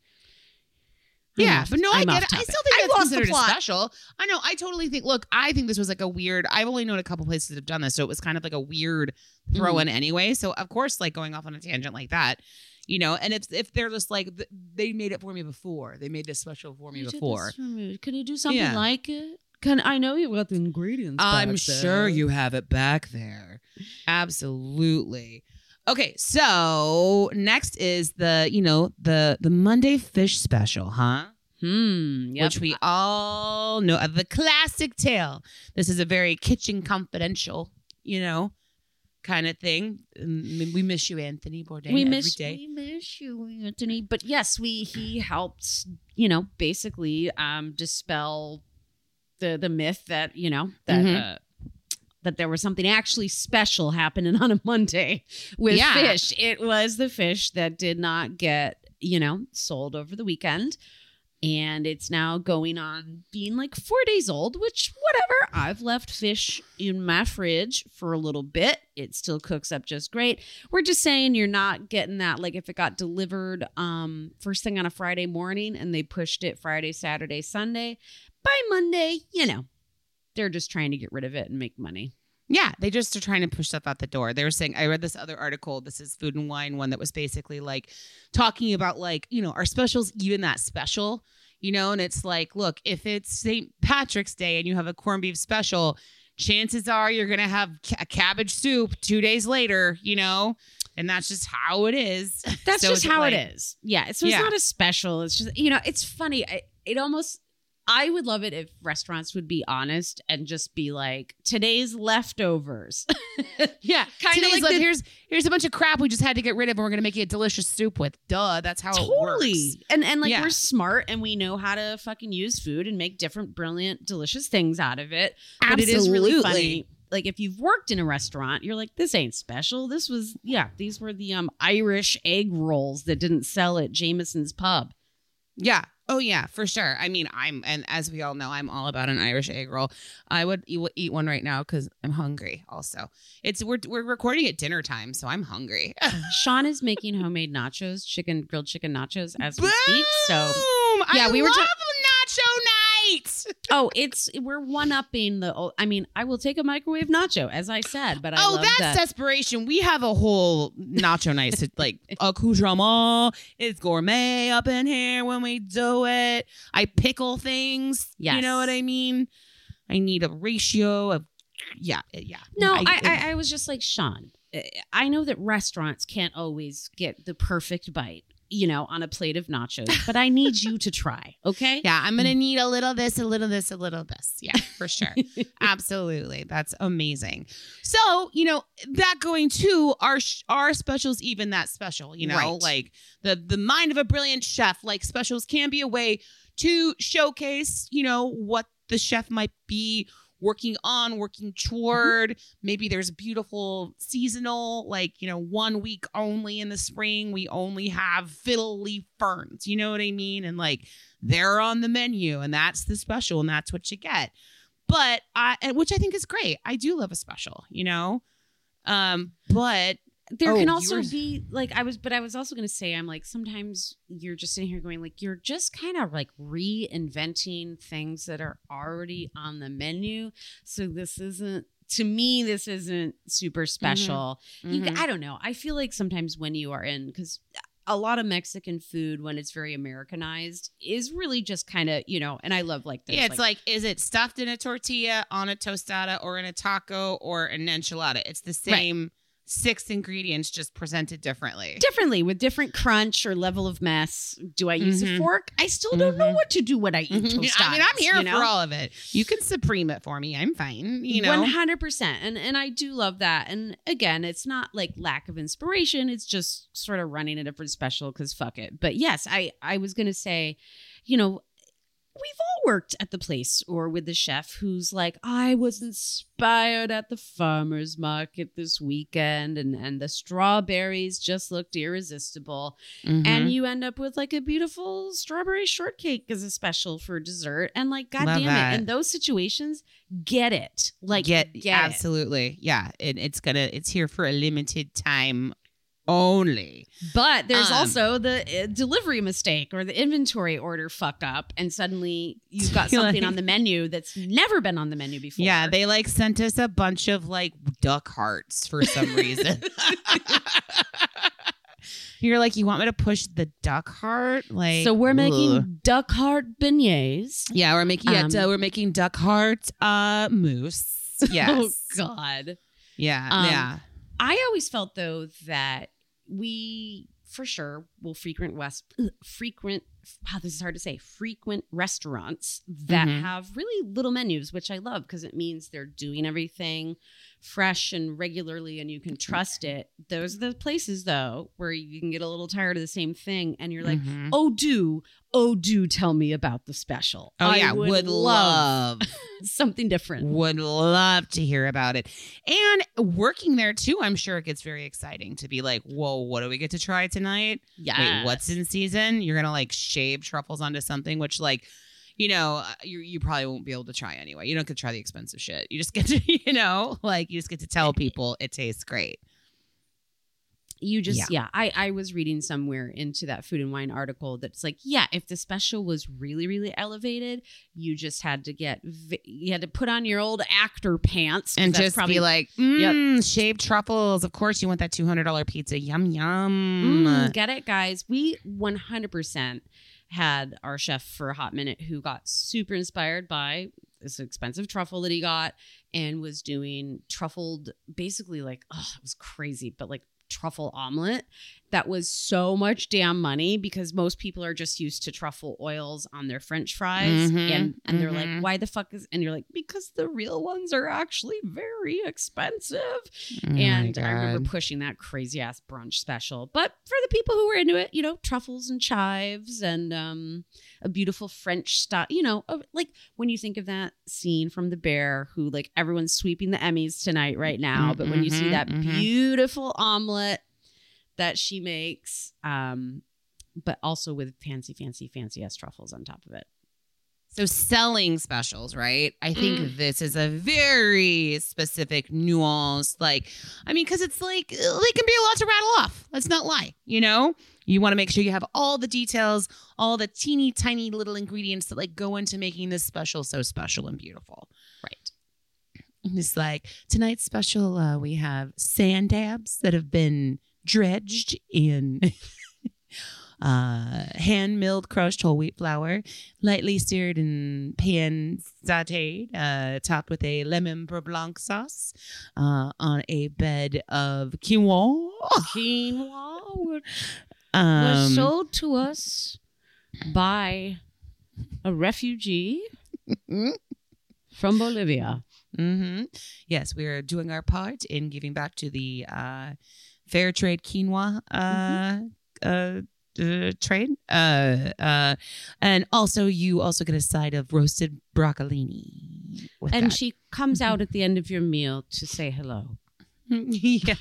I'm Yeah, off- but no, I I'm get off it. I topic. still think I that's lost the considered a plot. special. I know. I totally think. Look, I think this was like a weird. I've only known a couple places that have done this, so it was kind of like a weird throw Mm-hmm. in anyway. So of course, like going off on a tangent like that, you know. And if if they're just like th- they made it for me before, they made this special for me You did before. this for me. Can you do something Yeah. like it? Can I know you got the ingredients? I'm back sure there. you have it back there. Absolutely. Okay, so next is the, you know, the the Monday fish special, huh? Hmm. Yep. Which we all know, uh, the classic tale. This is a very kitchen confidential, you know, kind of thing. Um, we miss you, Anthony Bourdain. we every miss day. we miss you, Anthony. But yes, we he helped, you know, basically um dispel the the myth that, you know, that Mhm. uh, that there was something actually special happening on a Monday with Yeah. fish. It was the fish that did not get, you know, sold over the weekend. And it's now going on being like four days old, which whatever. I've left fish in my fridge for a little bit. It still cooks up just great. We're just saying you're not getting that. Like if it got delivered um, first thing on a Friday morning and they pushed it Friday, Saturday, Sunday, by Monday, you know, they're just trying to get rid of it and make money. Yeah, they just are trying to push stuff out the door. They were saying, I read this other article, this is Food and Wine, one that was basically like talking about like, you know, our specials even that special, you know, and it's like, look, if it's Saint Patrick's Day and you have a corned beef special, chances are you're going to have a cabbage soup two days later, you know, and that's just how it is. That's So just it's how like- it is. Yeah. So it's Yeah. not a special. It's just, you know, it's funny. I, it almost, I would love it if restaurants would be honest and just be like, today's leftovers. Yeah, Kinda Today's like like, the- here's here's a bunch of crap we just had to get rid of, and we're gonna make you a delicious soup with. Duh, that's how it works. Totally. And and like Yeah. we're smart and we know how to fucking use food and make different, brilliant, delicious things out of it. But it is really Absolutely. funny. Like if you've worked in a restaurant, you're like, this ain't special. This was, yeah, these were the um Irish egg rolls that didn't sell at Jameson's Pub. Yeah. Oh yeah, for sure. I mean, I'm and as we all know, I'm all about an Irish egg roll. I would eat, eat one right now because I'm hungry. Also, it's we're we're recording at dinner time, so I'm hungry. Sean is making homemade nachos, chicken grilled chicken nachos as we speak. So Boom! yeah, I we were love ta- nacho night. oh, it's we're one upping the. old- I mean, I will take a microwave nacho, as I said, but I Oh, love that's that. desperation. We have a whole nacho night. It's like accoutrement. It's gourmet up in here when we do it. I pickle things. You Yes. know what I mean? I need a ratio of, yeah, yeah. No, I, I, I was just like, Sean, I know that restaurants can't always get the perfect bite, you know, on a plate of nachos, but I need you to try, okay? Yeah, I'm going to need a little this, a little this, a little this. Yeah, for sure. Absolutely. That's amazing. So, you know, that going to our sh- our specials, even that special, you know, Right. like the, the mind of a brilliant chef, like specials can be a way to showcase, you know, what the chef might be working on, working toward. Maybe there's beautiful seasonal, like, you know, one week only in the spring, we only have fiddle leaf ferns. You know what I mean? And like they're on the menu and that's the special and that's what you get. But I, and which I think is great. I do love a special, you know? Um, but There Oh, can you also were- be like I was, but I was also going to say, I'm like, sometimes you're just sitting here going, like, you're just kind of like reinventing things that are already on the menu. So this isn't, to me, this isn't super special. You, Mhm. I don't know. I feel like sometimes when you are in, because a lot of Mexican food, when it's very Americanized, is really just kind of, you know, and I love like this. yeah, it's like, is it stuffed in a tortilla, on a tostada, or in a taco, or an enchilada? It's the same six ingredients, just presented differently. differently with different crunch or level of mess. Do I use Mhm. a fork? I still don't know Mhm. what to do when I eat Mhm. tostadas. I mean, I'm here you know? for all of it. You can supreme it for me. I'm fine. You know, one hundred percent. And and I do love that. And again, it's not like lack of inspiration. It's just sort of running a different special because fuck it. But yes, I, I was going to say, you know, we've all worked at the place or with the chef who's like, I was inspired at the farmer's market this weekend and, and the strawberries just looked irresistible. Mhm. And you end up with like a beautiful strawberry shortcake as a special for dessert. And like, God Love damn that. it. In those situations, get it. Like, get, get it. absolutely, yeah. It, it's gonna, it's here for a limited time only. But there's Um, also the uh, delivery mistake or the inventory order fuck up. And suddenly you've got You're something like- on the menu that's never been on the menu before. Yeah, they like sent us a bunch of like duck hearts for some reason. You're like, you want me to push the duck heart? Like, so we're making ugh. duck heart beignets. Yeah, we're making Um, yeah, we're making duck heart uh mousse. Yes. Oh God. Yeah. Um, yeah. I always felt though that we for sure will frequent west ugh, frequent wow, this is hard to say frequent restaurants that Mhm. have really little menus, which I love because it means they're doing everything fresh and regularly and you can trust it. Those are the places though where you can get a little tired of the same thing and you're like, Mhm. oh do oh do tell me about the special. Oh I yeah, would, would love, love something different. would love to hear about it. And working there too, I'm sure it gets very exciting to be like, whoa, what do we get to try tonight? Yeah. Wait, what's in season? You're gonna like shave truffles onto something, which like, you know, uh, you you probably won't be able to try anyway. You don't get to try the expensive shit. You just get to, you know, like you just get to tell people it tastes great. You just, Yeah. yeah, I, I was reading somewhere into that Food and Wine article that's like, yeah, if the special was really, really elevated, you just had to get, vi- you had to put on your old actor pants. 'cause And that's just probably, be like, mm, shaved truffles. Of course you want that two hundred dollars pizza. Yum, yum. mm, get it, guys? We one hundred percent had our chef for a hot minute who got super inspired by this expensive truffle that he got and was doing truffled, basically like, oh, it was crazy, but like truffle omelet that was so much damn money because most people are just used to truffle oils on their French fries Mhm, and and they're mhm. like, why the fuck is, and you're like, because the real ones are actually very expensive. Oh my And I remember God. pushing that crazy ass brunch special. But for the people who were into it, you know, truffles and chives and um, a beautiful French style, you know, uh, like when you think of that scene from The Bear, who like everyone's sweeping the Emmys tonight right now. But when you see Mhm, that mhm. beautiful omelet that she makes, um, but also with fancy, fancy, fancy ass truffles on top of it. So selling specials, right? I think Mm. this is a very specific nuance. Like, I mean, because it's like, they can be a lot to rattle off. Let's not lie. You know, you want to make sure you have all the details, all the teeny tiny little ingredients that like go into making this special so special and beautiful. Right. It's like tonight's special. Uh, we have sand dabs that have been dredged in uh, hand milled crushed whole wheat flour, lightly seared and pan sauteed, uh, topped with a lemon beurre blanc sauce uh, on a bed of quinoa. Quinoa was Um, sold to us by a refugee from Bolivia. hmm Yes, we are doing our part in giving back to the uh, fair trade quinoa uh, uh, uh, trade. Uh, uh, and also, you also get a side of roasted broccolini. With And that. she comes out at the end of your meal to say hello. yeah.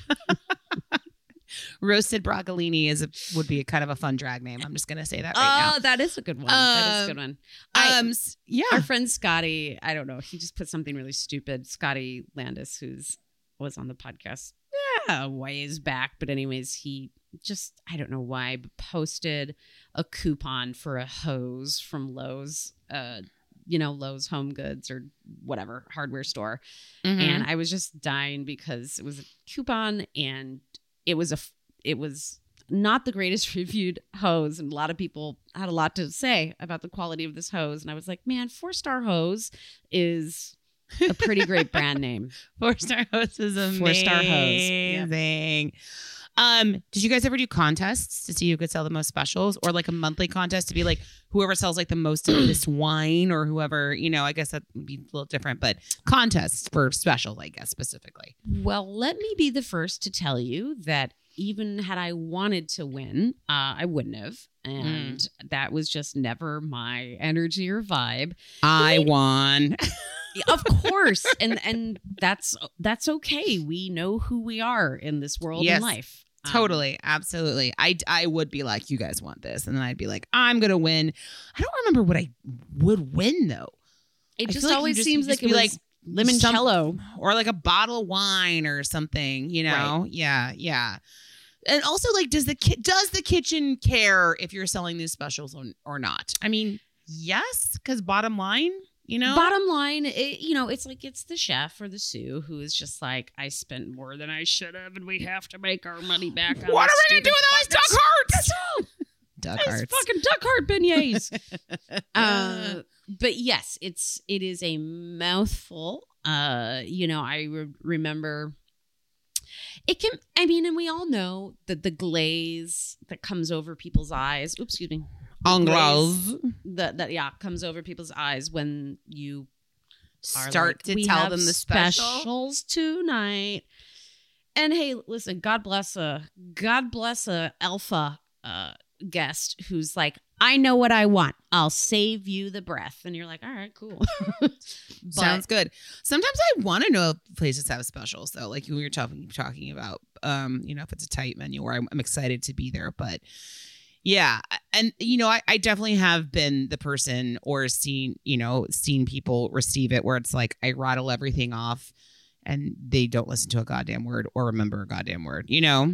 Roasted broccolini is a, would be a kind of a fun drag name. I'm just gonna say that right Oh, that is a good one. that is a good one. now. I- Um, s- yeah. Our friend Scotty, I don't know, he just put something really stupid. Scotty Landis, who's was on the podcast yeah, a ways back, but anyways, he just I don't know why, but posted a coupon for a hose from Lowe's, uh, you know, Lowe's Home Goods or whatever hardware store, Mhm. and I was just dying because it was a coupon and it was a f- it was not the greatest reviewed hose, and a lot of people had a lot to say about the quality of this hose, and I was like, man, Four Star Hose is a pretty great brand name. Four Star Hose is amazing. Four Star Hose. Yep. Um, did you guys ever do contests to see who could sell the most specials, or like a monthly contest to be like whoever sells like the most of this wine, or whoever, you know, I guess that would be a little different, but contests for specials, I guess specifically. Well, let me be the first to tell you that even had I wanted to win, uh, I wouldn't have. And that was just never my energy or vibe. I won. Of course. and and that's that's okay. We know who we are in this world Yes. and life. Um, Totally. Absolutely. I, I would be like, you guys want this. And then I'd be like, I'm going to win. I don't remember what I would win though. It I just feel like you always just- seems you just like it be was like limoncello. Or like a bottle of wine or something, you know? Yeah. Yeah. And also, like, does the ki- does the kitchen care if you're selling these specials or, or not? I mean, yes, because bottom line, you know? Bottom line, it, you know, it's like it's the chef or the sous who is just like, I spent more than I should have, and we have to make our money back. On what are we going going to do with all these duck hearts? Duck It's hearts. fucking duck heart beignets. uh, but yes, it's it is a mouthful. Uh, you know, I re- remember it can. I mean, and we all know that the glaze that comes over people's eyes. Oops, excuse me. Anglaise. That that yeah comes over people's eyes when you are Start like, to we tell have them the special. specials tonight. And hey, listen, God bless a God bless a alpha uh, guest who's like, I know what I want. I'll save you the breath. And you're like, all right, cool. But, Sounds good. Sometimes I want to know if places have specials though, like we were talking talking about. Um, you know, if it's a tight menu, where I'm, I'm excited to be there, but. Yeah. And, you know, I, I definitely have been the person or seen, you know, seen people receive it where it's like I rattle everything off and they don't listen to a goddamn word or remember a goddamn word, you know?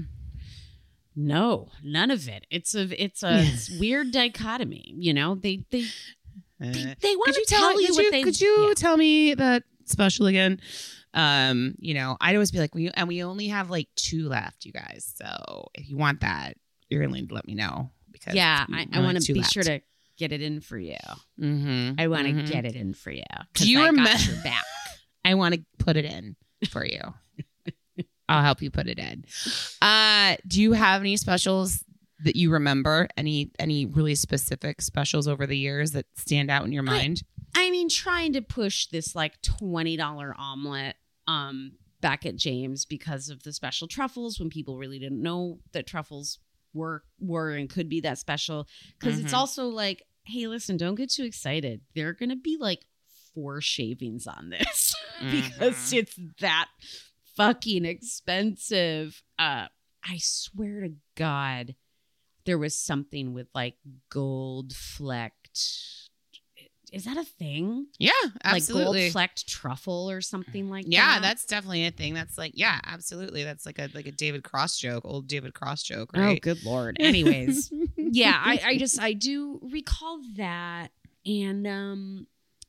No, none of it. It's a it's a it's weird dichotomy. You know, they they Uh, they, they want could to you tell you could what you, they. Could you yeah. tell me that special again? Um, you know, I'd always be like, we and we only have like two left, you guys. So if you want that, you're gonna need to let me know. Because Yeah, I, I want to be left. sure to get it in for you. Mm-hmm. I want to mm-hmm. get it in for you. Do you I remember? got your back. I want to put it in for you. I'll help you put it in. Uh, do you have any specials that you remember? Any any really specific specials over the years that stand out in your mind? I mean, trying to push this like twenty dollar omelet um, back at James because of the special truffles when people really didn't know that truffles were were and could be that special. Because it's Mhm. also like, hey, listen, don't get too excited. There are going to be like four shavings on this because Mhm. it's that fucking expensive. Uh, I swear to God, there was something with like gold flecked. Is that a thing? Yeah, Like absolutely. gold flecked truffle or something like yeah, that? that's definitely a thing. That's like, yeah, absolutely. That's like a like a David Cross joke, old David Cross joke, Oh, right? good Lord. Anyways, yeah, I, I just, I do recall that. And, um,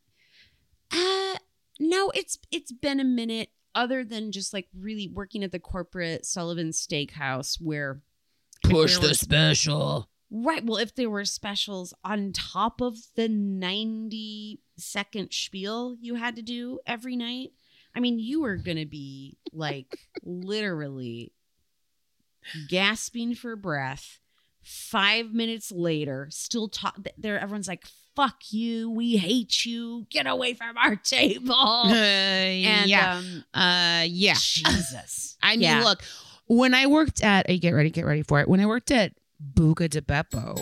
uh, no, it's, it's been a minute other than just like really working at the corporate Sullivan Steakhouse where Push if there the was- special. Right. Well, if there were specials on top of the ninety second spiel you had to do every night, I mean, you were going to be like literally gasping for breath. Five minutes later, still talk there. Everyone's like, fuck you. We hate you. Get away from our table. Uh, And, yeah. um, Uh, yeah. Jesus. I mean, Yeah. look, when I worked at, uh, get ready, get ready for it. When I worked at Buca de Beppo,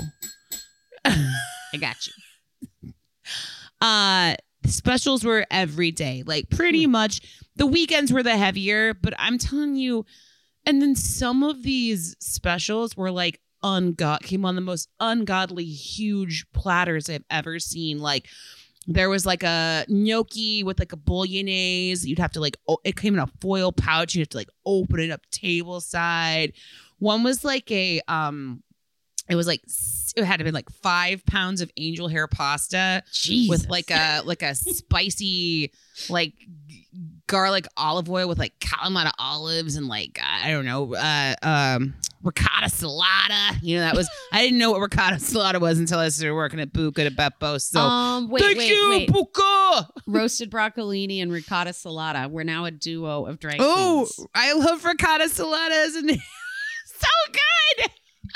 I got you. uh, the specials were every day, like pretty much. The weekends were the heavier, but I'm telling you, and then some of these specials were like ungod came on the most ungodly huge platters I've ever seen. Like there was like a gnocchi with like a bolognese. You'd have to like, oh, it came in a foil pouch. You have to like open it up table side. One was like a, um, it was like, it had to be like five pounds of angel hair pasta Jesus. with like a, like a spicy, like garlic olive oil with like Kalamata olives and like, I don't know, uh, um, ricotta salata. You know, that was, I didn't know what ricotta salata was until I started working at Buca de Beppo. So um, wait, thank wait, you, wait. Buca. Roasted broccolini and ricotta salata. We're now a duo of drag Oh, queens. I love ricotta salatas and so good.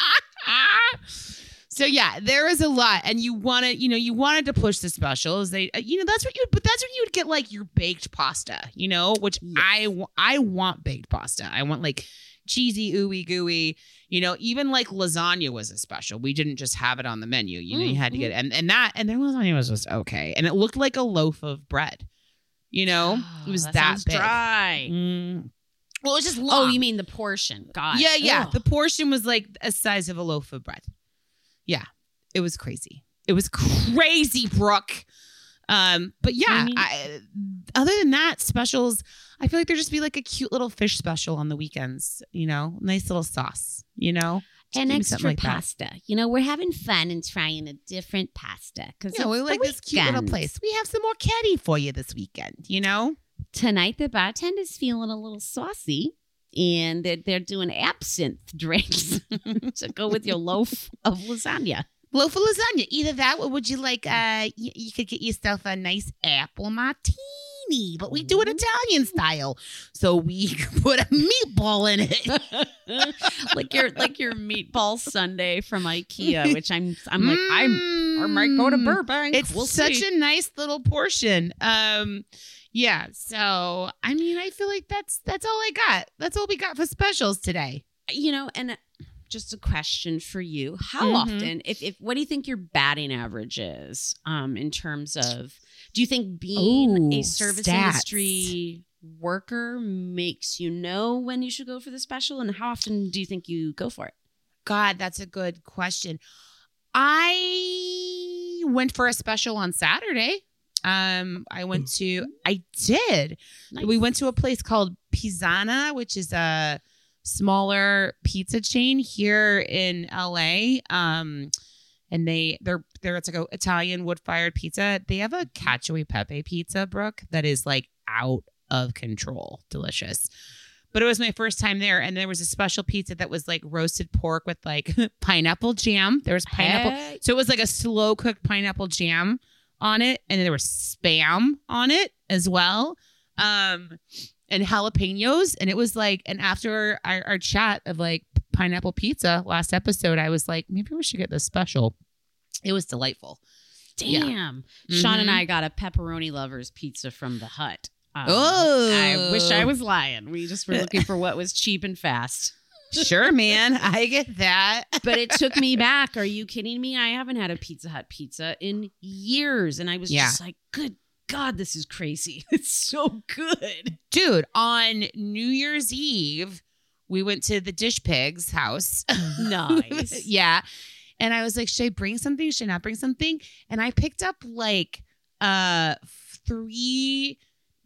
So yeah, there is a lot, and you wanted, you know, you wanted to push the specials. They, uh, you know, that's what you, but that's when you would get like your baked pasta, you know, which I, wa- I want baked pasta. I want like cheesy, ooey gooey, you know, even like lasagna was a special. We didn't just have it on the menu, you know, you had to get, and and that, and their lasagna was just okay, and it looked like a loaf of bread, you know, it was that, that sounds big. dry. Mm. Well, it was just Oh, long. you mean the portion? God. Yeah, yeah. Ugh. The portion was like a size of a loaf of bread. Yeah, it was crazy. It was crazy, Brooke. Um, but yeah, I mean- I, other than that, specials, I feel like there'd just be like a cute little fish special on the weekends, you know, nice little sauce, you know? An Give me extra something like that. pasta. You know, we're having fun and trying a different pasta. Because Yeah, we like this cute little place. We have some more caddy for you this weekend, you know? Tonight, the bartender's feeling a little saucy. And they're, they're doing absinthe drinks to go with your loaf of lasagna. Loaf of lasagna. Either that or would you like, uh, you, you could get yourself a nice apple martini, but we do it Italian style. So we put a meatball in it. like your like your meatball sundae from IKEA, which I'm I'm like, I'm, I might go to Burbank. It's We'll such see. a nice little portion. Um, yeah. So, I mean, I feel like that's, that's all I got. That's all we got for specials today. You know, and just a question for you. How Mhm. often, if, if what do you think your batting average is um, in terms of, do you think being Ooh, a service stats. industry worker makes you know when you should go for the special? And how often do you think you go for it? God, that's a good question. I went for a special on Saturday. Um, I went to, I did. Nice. We went to a place called Pisana, which is a smaller pizza chain here in L A. Um, and they, they're, they're, it's like a Italian wood-fired pizza. They have a cacio e pepe pizza, Brooke, that is like out of control. Delicious. But it was my first time there. And there was a special pizza that was like roasted pork with like pineapple jam. There was pineapple. Heck. So it was like a slow cooked pineapple jam on it. And then there was spam on it as well. Um, and jalapenos. And it was like, and after our, our chat of like pineapple pizza last episode, I was like, maybe we should get this special. It was delightful. Damn. Yeah. Sean and Mhm. I got a pepperoni lovers pizza from the Hut. Um, Oh. I wish I was lying. We just were looking for what was cheap and fast. Sure, man. I get that. But it took me back. Are you kidding me? I haven't had a Pizza Hut pizza in years. And I was Yeah. just like, good God, this is crazy. It's so good. Dude, on New Year's Eve, we went to the Dish Pig's house. Nice. Yeah. And I was like, should I bring something? Should I not bring something? And I picked up like uh three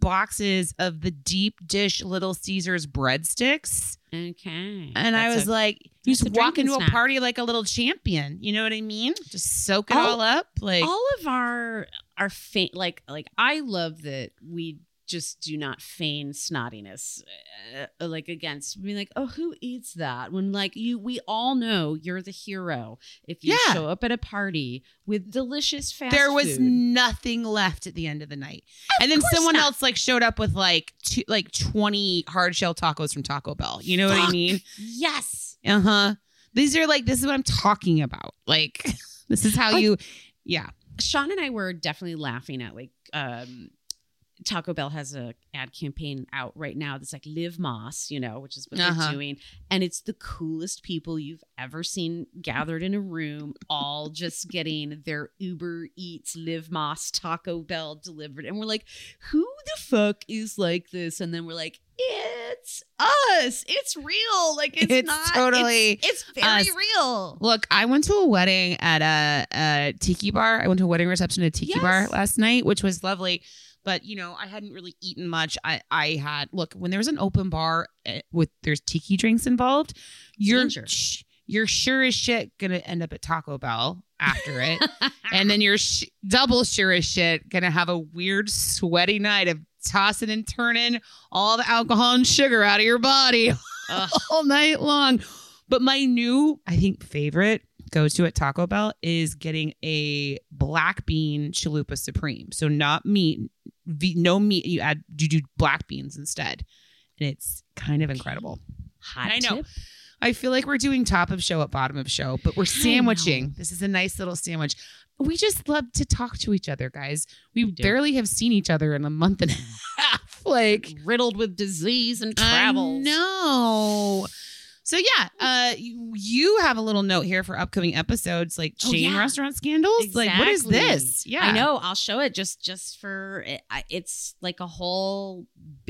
boxes of the deep dish Little Caesars breadsticks. Okay. And I That's was a- like, you that's a just walk drinking into a snack. party like a little champion. You know what I mean? Just soak it All- all up. Like, all of our our feign like like I love that we just do not feign snottiness uh, like against being like, oh, who eats that, when like you we all know you're the hero if you Yeah. show up at a party with delicious fast there was food. nothing left at the end of the night. And then course someone not. else like showed up with like two, like twenty hard shell tacos from Taco Bell. You know what I Fuck. mean? Yes. Uh-huh. These are like, this is what I'm talking about. Like, this is how Like- you, yeah. Sean and I were definitely laughing at like um Taco Bell has a ad campaign out right now that's like Live Moss, you know, which is what Uh-huh. they're doing. And it's the coolest people you've ever seen gathered in a room, all just getting their Uber Eats Live Moss Taco Bell delivered. And we're like, who the fuck is like this? And then we're like, it's us. It's real. Like it's, It's not totally It's, it's very us. real. Look, I went to a wedding at a, a tiki bar. I went to a wedding reception at a tiki Yes. bar last night, which was lovely. But, you know, I hadn't really eaten much. I, I had, look, when there's an open bar eh, with, there's tiki drinks involved, you're, Danger. sh- you're sure as shit going to end up at Taco Bell after it. And then you're sh- double sure as shit going to have a weird, sweaty night of tossing and turning all the alcohol and sugar out of your body all night long. But my new, I think, favorite go-to at Taco Bell is getting a black bean chalupa supreme. So not meat, v- no meat. You add, you do black beans instead. And it's kind of incredible. Hot I know. tip. I feel like we're doing top of show at bottom of show, but we're sandwiching. This is a nice little sandwich. We just love to talk to each other, guys. We, We do. barely have seen each other in a month and a half. Like, Riddled with disease and I travel. know. So yeah, uh, you, you have a little note here for upcoming episodes, like Oh, chain yeah. restaurant scandals. Like, what is Exactly. this? Yeah, I know. I'll show it just just for it, I- it's like a whole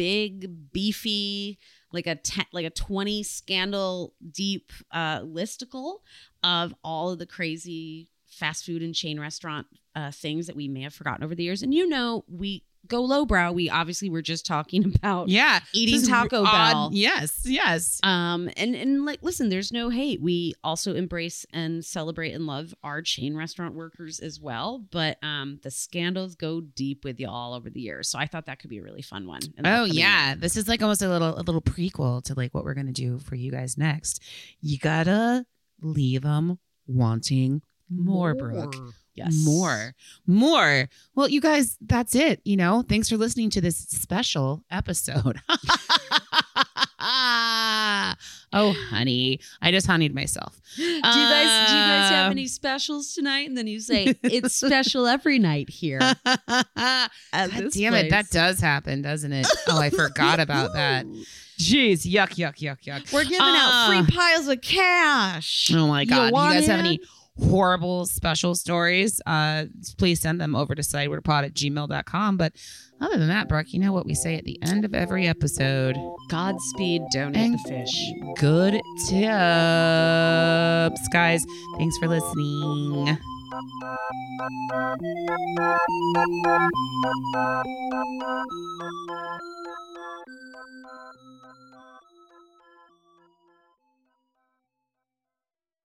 big beefy like a ten, like a twenty scandal deep uh, listicle of all of the crazy fast food and chain restaurant uh, things that we may have forgotten over the years. And you know, we go lowbrow. We obviously were just talking about Yeah. eating This is Taco odd. Bell. Yes. Yes. Um, and, and like, listen, there's no hate. We also embrace and celebrate and love our chain restaurant workers as well. But um, the scandals go deep with y'all over the years. So I thought that could be a really fun one. in the Oh upcoming yeah, year. this is like almost a little a little prequel to like what we're gonna do for you guys next. You gotta leave them wanting more, Brooke. Yes. More, more. Well, you guys, that's it. You know, thanks for listening to this special episode. Oh, honey, I just honeyed myself. Do you guys do you guys have Um, any specials tonight? And then you say it's special every night here. God at damn this it, that place. does happen, doesn't it? Oh, I forgot about that. Jeez, yuck, yuck, yuck, yuck. We're giving Uh, out free piles of cash. Oh my God. You, want guys have in? any horrible special stories? Uh, please send them over to sidewardpod at gmail dot com. But other than that, Brooke, you know what we say at the end of every episode? Godspeed, don't And- eat the fish. Good tips, guys. Thanks for listening.